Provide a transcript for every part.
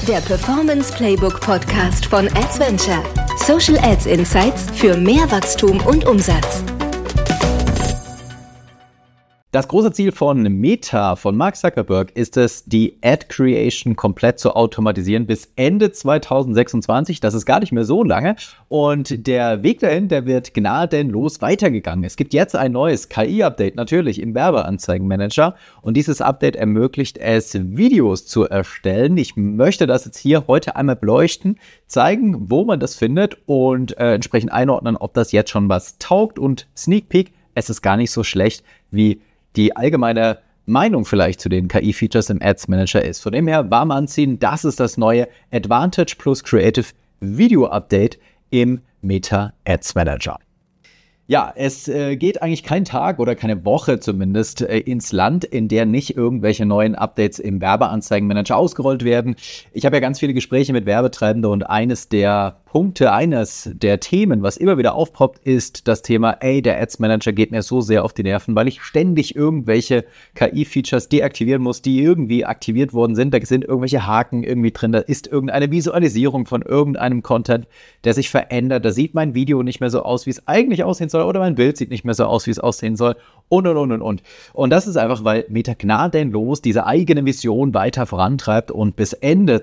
Der Performance Playbook Podcast von Adventure. Social Ads Insights für mehr Wachstum und Umsatz. Das große Ziel von Meta, von Mark Zuckerberg, ist es, die Ad Creation komplett zu automatisieren bis Ende 2026. Das ist gar nicht mehr so lange. Und der Weg dahin, der wird gnadenlos weitergegangen. Es gibt jetzt ein neues KI-Update, natürlich im Werbeanzeigenmanager. Und dieses Update ermöglicht es, Videos zu erstellen. Ich möchte das jetzt hier heute einmal beleuchten, zeigen, wo man das findet und entsprechend einordnen, ob das jetzt schon was taugt. Und Sneak Peek, es ist gar nicht so schlecht, wie die allgemeine Meinung vielleicht zu den KI-Features im Ads Manager ist. Von dem her warm anziehen, das ist das neue Advantage plus Creative Video Update im Meta Ads Manager. Ja, es geht eigentlich kein Tag oder keine Woche zumindest ins Land, in der nicht irgendwelche neuen Updates im Werbeanzeigenmanager ausgerollt werden. Ich habe ja ganz viele Gespräche mit Werbetreibenden und eines der Punkte, eines der Themen, was immer wieder aufpoppt, ist das Thema, der Ads Manager geht mir so sehr auf die Nerven, weil ich ständig irgendwelche KI-Features deaktivieren muss, die irgendwie aktiviert worden sind. Da sind irgendwelche Haken irgendwie drin, da ist irgendeine Visualisierung von irgendeinem Content, der sich verändert. Da sieht mein Video nicht mehr so aus, wie es eigentlich aussehen soll, oder mein Bild sieht nicht mehr so aus, wie es aussehen soll und. Und das ist einfach, weil Meta gnadenlos diese eigene Vision weiter vorantreibt und bis Ende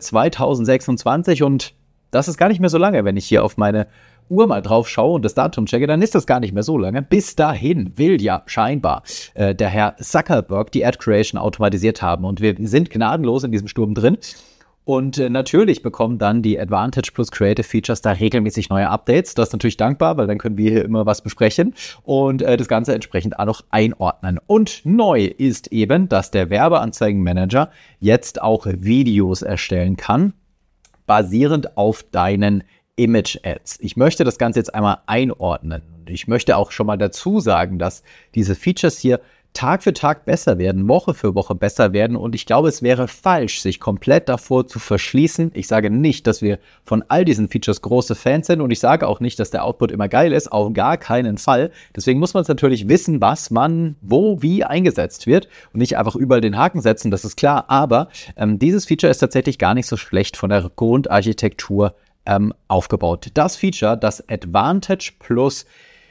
2026 und das ist gar nicht mehr so lange, wenn ich hier auf meine Uhr mal drauf schaue und das Datum checke, dann ist das gar nicht mehr so lange. Bis dahin will ja scheinbar der Herr Zuckerberg die Ad Creation automatisiert haben und wir sind gnadenlos in diesem Sturm drin. Und natürlich bekommen dann die Advantage plus Creative Features da regelmäßig neue Updates. Das ist natürlich dankbar, weil dann können wir hier immer was besprechen und das Ganze entsprechend auch noch einordnen. Und neu ist eben, dass der Werbeanzeigenmanager jetzt auch Videos erstellen kann, basierend auf deinen Image-Ads. Ich möchte das Ganze jetzt einmal einordnen. Ich möchte auch schon mal dazu sagen, dass diese Features hier Tag für Tag besser werden, Woche für Woche besser werden und ich glaube, es wäre falsch, sich komplett davor zu verschließen. Ich sage nicht, dass wir von all diesen Features große Fans sind und ich sage auch nicht, dass der Output immer geil ist, auf gar keinen Fall. Deswegen muss man es natürlich wissen, was man wo, wie eingesetzt wird und nicht einfach überall den Haken setzen, das ist klar, aber dieses Feature ist tatsächlich gar nicht so schlecht von der Grundarchitektur aufgebaut. Das Feature, das Advantage plus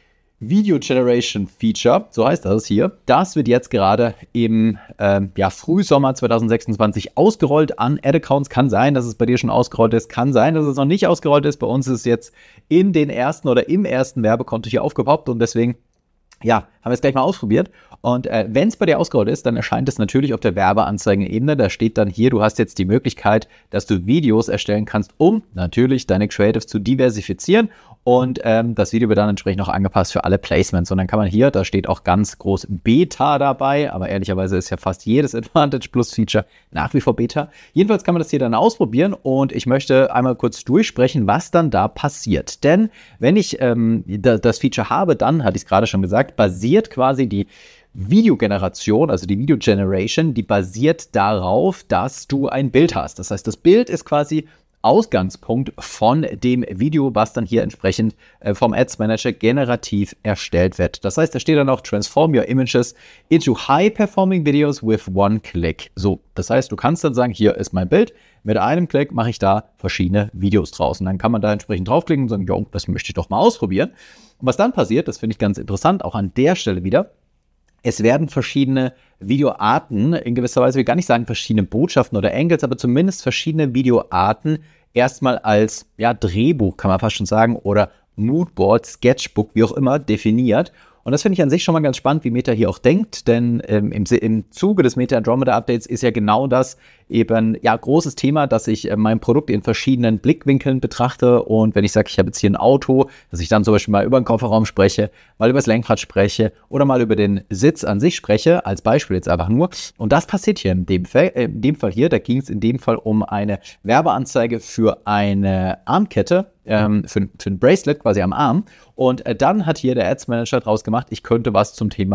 Video Generation Feature, so heißt das hier, das wird jetzt gerade im Frühsommer 2026 ausgerollt an Ad-Accounts. Kann sein, dass es bei dir schon ausgerollt ist, kann sein, dass es noch nicht ausgerollt ist. Bei uns ist es jetzt in den ersten oder im ersten Werbekonto hier aufgepoppt und deswegen haben wir es gleich mal ausprobiert. Und wenn es bei dir ausgerollt ist, dann erscheint es natürlich auf der Werbeanzeigen-Ebene. Da steht dann hier, du hast jetzt die Möglichkeit, dass du Videos erstellen kannst, um natürlich deine Creatives zu diversifizieren. Und das Video wird dann entsprechend noch angepasst für alle Placements. Und dann kann man hier, da steht auch ganz groß Beta dabei, aber ehrlicherweise ist ja fast jedes Advantage Plus Feature nach wie vor Beta. Jedenfalls kann man das hier dann ausprobieren und ich möchte einmal kurz durchsprechen, was dann da passiert. Denn wenn ich das Feature habe, dann, hatte ich es gerade schon gesagt, basiert quasi die Videogeneration, also die Video Generation, die basiert darauf, dass du ein Bild hast. Das heißt, das Bild ist quasi Ausgangspunkt von dem Video, was dann hier entsprechend vom Ads Manager generativ erstellt wird. Das heißt, da steht dann auch Transform your images into high-performing videos with one click. So, das heißt, du kannst dann sagen, hier ist mein Bild. Mit einem Klick mache ich da verschiedene Videos draus. Und dann kann man da entsprechend draufklicken und sagen, jo, das möchte ich doch mal ausprobieren. Und was dann passiert, das finde ich ganz interessant, auch an der Stelle wieder, es werden verschiedene Videoarten, in gewisser Weise, ich will gar nicht sagen verschiedene Botschaften oder Angles, aber zumindest verschiedene Videoarten erstmal als Drehbuch, kann man fast schon sagen, oder Moodboard, Sketchbook, wie auch immer, definiert. Und das finde ich an sich schon mal ganz spannend, wie Meta hier auch denkt, denn im Zuge des Meta Andromeda Updates ist ja genau das eben, großes Thema, dass ich mein Produkt in verschiedenen Blickwinkeln betrachte und wenn ich sage, ich habe jetzt hier ein Auto, dass ich dann zum Beispiel mal über den Kofferraum spreche, mal über das Lenkrad spreche oder mal über den Sitz an sich spreche, als Beispiel jetzt einfach nur. Und das passiert hier in dem Fall hier, da ging es in dem Fall um eine Werbeanzeige für eine Armkette, für ein Bracelet quasi am Arm und dann hat hier der Ads Manager draus gemacht, ich könnte was zum Thema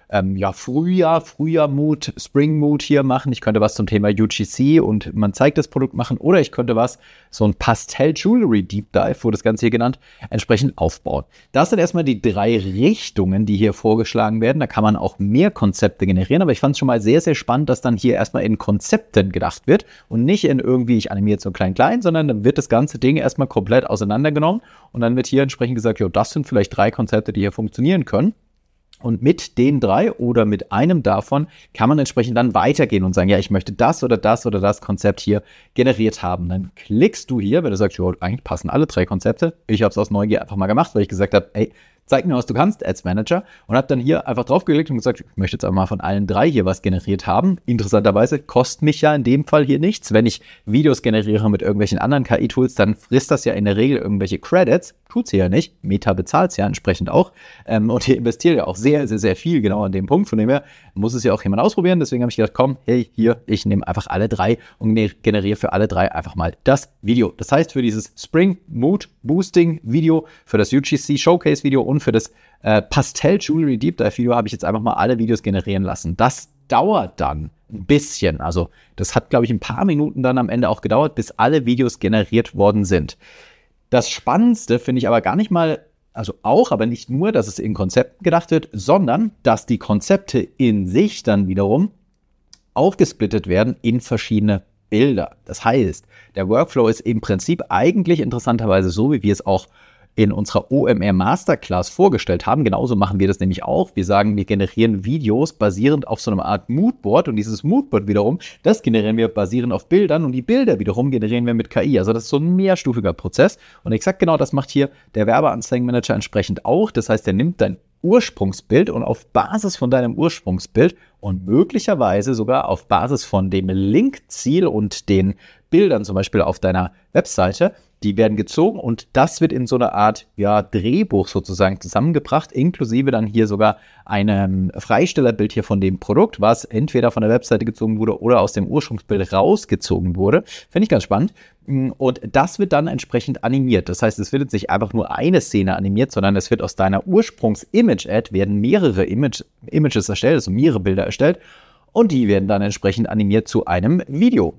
Frühjahr-Mood, Spring-Mood hier machen. Ich könnte was zum Thema UGC und man zeigt das Produkt machen. Oder ich könnte so ein Pastell-Jewelry-Deep Dive, wurde das Ganze hier genannt, entsprechend aufbauen. Das sind erstmal die 3 Richtungen, die hier vorgeschlagen werden. Da kann man auch mehr Konzepte generieren. Aber ich fand es schon mal sehr, sehr spannend, dass dann hier erstmal in Konzepten gedacht wird und nicht in irgendwie, ich animiere jetzt so klein, sondern dann wird das ganze Ding erstmal komplett auseinandergenommen und dann wird hier entsprechend gesagt, das sind vielleicht 3 Konzepte, die hier funktionieren können. Und mit den 3 oder mit einem davon kann man entsprechend dann weitergehen und sagen, ich möchte das oder das oder das Konzept hier generiert haben. Dann klickst du hier, wenn du sagst, eigentlich passen alle 3 Konzepte. Ich habe es aus Neugier einfach mal gemacht, weil ich gesagt habe, zeig mir, was du kannst, Ads Manager. Und habe dann hier einfach draufgeklickt und gesagt, ich möchte jetzt aber mal von allen 3 hier was generiert haben. Interessanterweise kostet mich ja in dem Fall hier nichts. Wenn ich Videos generiere mit irgendwelchen anderen KI-Tools, dann frisst das ja in der Regel irgendwelche Credits. Tut sie ja nicht. Meta bezahlt es ja entsprechend auch. Und hier investiert ja auch sehr, sehr, sehr viel genau an dem Punkt. Von dem her muss es ja auch jemand ausprobieren. Deswegen habe ich gedacht, ich nehme einfach alle 3 und generiere für alle 3 einfach mal das Video. Das heißt, für dieses Spring Mood Boosting Video, für das UGC Showcase Video und für das Pastell Jewelry Deep Dive Video habe ich jetzt einfach mal alle Videos generieren lassen. Das dauert dann ein bisschen. Also das hat, glaube ich, ein paar Minuten dann am Ende auch gedauert, bis alle Videos generiert worden sind. Das Spannendste finde ich aber gar nicht mal, aber nicht nur, dass es in Konzepten gedacht wird, sondern dass die Konzepte in sich dann wiederum aufgesplittet werden in verschiedene Bilder. Das heißt, der Workflow ist im Prinzip eigentlich interessanterweise so, wie wir es auch in unserer OMR Masterclass vorgestellt haben. Genauso machen wir das nämlich auch. Wir sagen, wir generieren Videos basierend auf so einer Art Moodboard und dieses Moodboard wiederum, das generieren wir basierend auf Bildern und die Bilder wiederum generieren wir mit KI. Also das ist so ein mehrstufiger Prozess und exakt genau das macht hier der Werbeanzeigenmanager entsprechend auch. Das heißt, er nimmt dein Ursprungsbild und auf Basis von deinem Ursprungsbild und möglicherweise sogar auf Basis von dem Linkziel und den Bildern zum Beispiel auf deiner Webseite, die werden gezogen und das wird in so einer Art Drehbuch sozusagen zusammengebracht, inklusive dann hier sogar einem Freistellerbild hier von dem Produkt, was entweder von der Webseite gezogen wurde oder aus dem Ursprungsbild rausgezogen wurde. Finde ich ganz spannend. Und das wird dann entsprechend animiert. Das heißt, es wird jetzt nicht einfach nur eine Szene animiert, sondern es wird aus deiner Ursprungs-Image-Ad werden mehrere Images erstellt, also mehrere Bilder erstellt und die werden dann entsprechend animiert zu einem Video.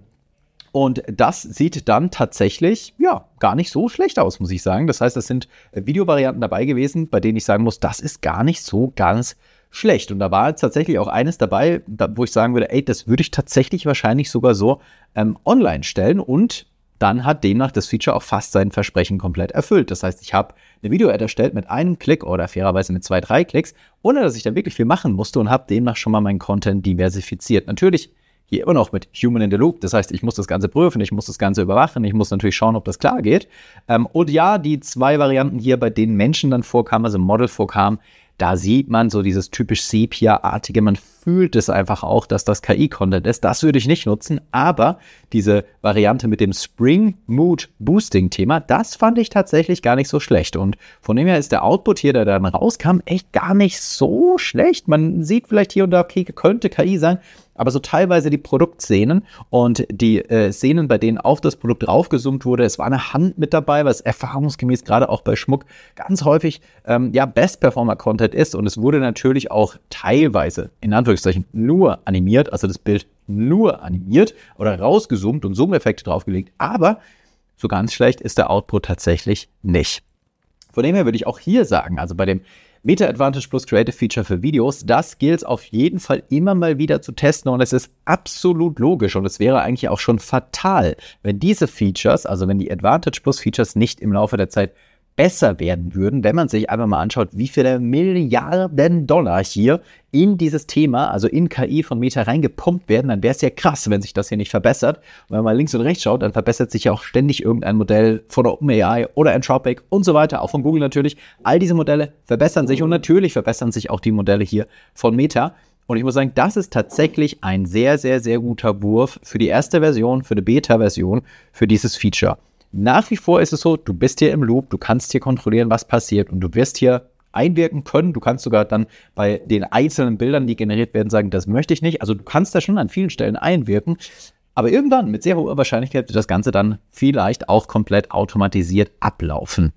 Und das sieht dann tatsächlich, gar nicht so schlecht aus, muss ich sagen. Das heißt, es sind Videovarianten dabei gewesen, bei denen ich sagen muss, das ist gar nicht so ganz schlecht. Und da war jetzt tatsächlich auch eines dabei, wo ich sagen würde, das würde ich tatsächlich wahrscheinlich sogar so online stellen. Und dann hat demnach das Feature auch fast sein Versprechen komplett erfüllt. Das heißt, ich habe eine Video-Ad erstellt mit einem Klick oder fairerweise mit 2, 3 Klicks, ohne dass ich da wirklich viel machen musste und habe demnach schon mal meinen Content diversifiziert. Natürlich hier immer noch mit Human in the Loop. Das heißt, ich muss das Ganze prüfen, ich muss das Ganze überwachen, ich muss natürlich schauen, ob das klar geht. Und die 2 Varianten hier, bei denen Menschen dann vorkamen, also Model vorkamen, da sieht man so dieses typisch Sepia-artige, man fühlt es einfach auch, dass das KI-Content ist. Das würde ich nicht nutzen, aber diese Variante mit dem Spring Mood Boosting Thema, das fand ich tatsächlich gar nicht so schlecht. Und von dem her ist der Output hier, der dann rauskam, echt gar nicht so schlecht. Man sieht vielleicht hier und da, okay, könnte KI sein, aber so teilweise die Produktszenen und die Szenen, bei denen auf das Produkt draufgezoomt wurde, es war eine Hand mit dabei, was erfahrungsgemäß gerade auch bei Schmuck ganz häufig Best-Performer-Content ist. Und es wurde natürlich auch teilweise, in Anführungszeichen, nur animiert, also das Bild nur animiert oder rausgezoomt und Zoom-Effekte draufgelegt. Aber so ganz schlecht ist der Output tatsächlich nicht. Von dem her würde ich auch hier sagen, also bei dem Meta Advantage Plus Creative Feature für Videos, das gilt es auf jeden Fall immer mal wieder zu testen und es ist absolut logisch und es wäre eigentlich auch schon fatal, wenn diese Features, also wenn die Advantage Plus Features nicht im Laufe der Zeit besser werden würden, wenn man sich einfach mal anschaut, wie viele Milliarden Dollar hier in dieses Thema, also in KI von Meta reingepumpt werden, dann wäre es ja krass, wenn sich das hier nicht verbessert. Und wenn man links und rechts schaut, dann verbessert sich ja auch ständig irgendein Modell von OpenAI oder Anthropic und so weiter, auch von Google natürlich. All diese Modelle verbessern sich und natürlich verbessern sich auch die Modelle hier von Meta. Und ich muss sagen, das ist tatsächlich ein sehr, sehr, sehr guter Wurf für die erste Version, für die Beta-Version, für dieses Feature. Nach wie vor ist es so, du bist hier im Loop, du kannst hier kontrollieren, was passiert und du wirst hier einwirken können. Du kannst sogar dann bei den einzelnen Bildern, die generiert werden, sagen, das möchte ich nicht. Also du kannst da schon an vielen Stellen einwirken. Aber irgendwann, mit sehr hoher Wahrscheinlichkeit, wird das Ganze dann vielleicht auch komplett automatisiert ablaufen.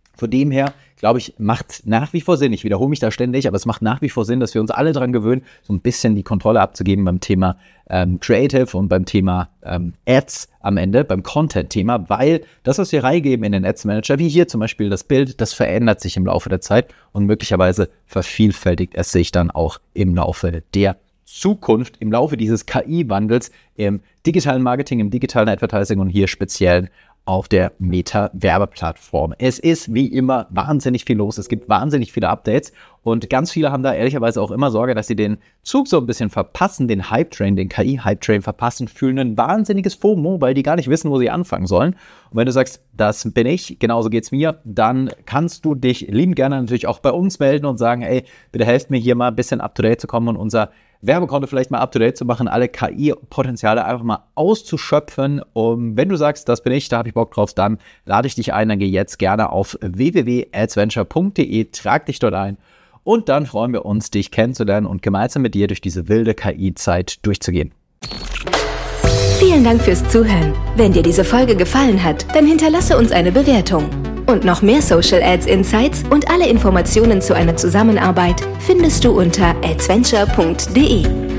Von dem her, glaube ich, macht nach wie vor Sinn, ich wiederhole mich da ständig, aber es macht nach wie vor Sinn, dass wir uns alle daran gewöhnen, so ein bisschen die Kontrolle abzugeben beim Thema Creative und beim Thema Ads am Ende, beim Content-Thema, weil das, was wir reingeben in den Ads Manager, wie hier zum Beispiel das Bild, das verändert sich im Laufe der Zeit und möglicherweise vervielfältigt es sich dann auch im Laufe der Zukunft, im Laufe dieses KI-Wandels im digitalen Marketing, im digitalen Advertising und hier speziell auf der Meta-Werbeplattform. Es ist wie immer wahnsinnig viel los. Es gibt wahnsinnig viele Updates und ganz viele haben da ehrlicherweise auch immer Sorge, dass sie den Zug so ein bisschen verpassen, den Hype-Train, den KI-Hype-Train verpassen, fühlen ein wahnsinniges FOMO, weil die gar nicht wissen, wo sie anfangen sollen. Und wenn du sagst, das bin ich, genauso geht's mir, dann kannst du dich liebend gerne natürlich auch bei uns melden und sagen, ey, bitte helft mir hier mal ein bisschen up-to-date zu kommen und unser Werbekonto vielleicht mal up-to-date zu machen, alle KI-Potenziale einfach mal auszuschöpfen. Und wenn du sagst, das bin ich, da habe ich Bock drauf, dann lade ich dich ein, dann geh jetzt gerne auf www.adsventure.de, trag dich dort ein und dann freuen wir uns, dich kennenzulernen und gemeinsam mit dir durch diese wilde KI-Zeit durchzugehen. Vielen Dank fürs Zuhören. Wenn dir diese Folge gefallen hat, dann hinterlasse uns eine Bewertung. Und noch mehr Social Ads Insights und alle Informationen zu einer Zusammenarbeit findest du unter adsventure.de.